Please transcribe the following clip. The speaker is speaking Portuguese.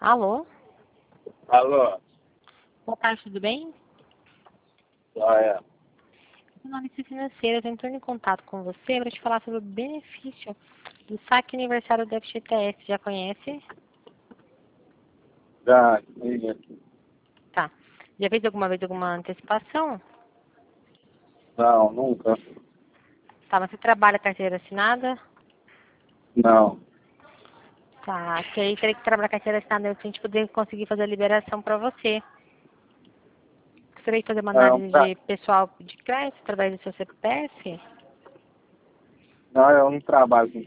Alô? Alô? Boa tarde, tudo bem? É. Meu nome é Financeira, eu estou entrando em contato com você para te falar sobre o benefício do saque aniversário do FGTS. Já conhece? Já, sim. Tá. Já fez alguma vez alguma antecipação? Não, nunca. Tá, mas você trabalha carteira assinada? Não. Tá, que aí teria que trabalhar carteira assinada para a gente poder conseguir fazer a liberação para você. Gostaria de fazer uma Não, análise de pessoal de crédito através do seu CPF? não, eu não trabalho com